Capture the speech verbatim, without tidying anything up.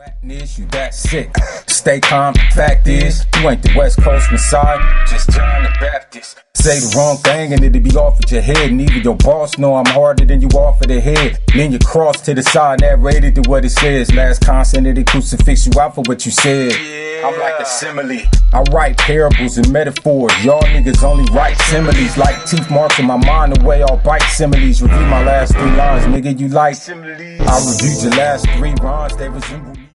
Whackness, you that sick. Stay calm, fact is, you ain't the West Coast Messiah, just John the Baptist. Say the wrong thing and it'll be off at your head. And even your boss know I'm harder than you off of the head. Then you cross to the side, narrated to what it says. Last constant of the crucifix you out for what you said. Yeah. I'm like a simile. I write parables and metaphors. Y'all niggas only write similes. Like teeth marks in my mind the way I'll bite similes. Review my last three lines, nigga, you like similes. I reviewed your last three rhymes, they resemble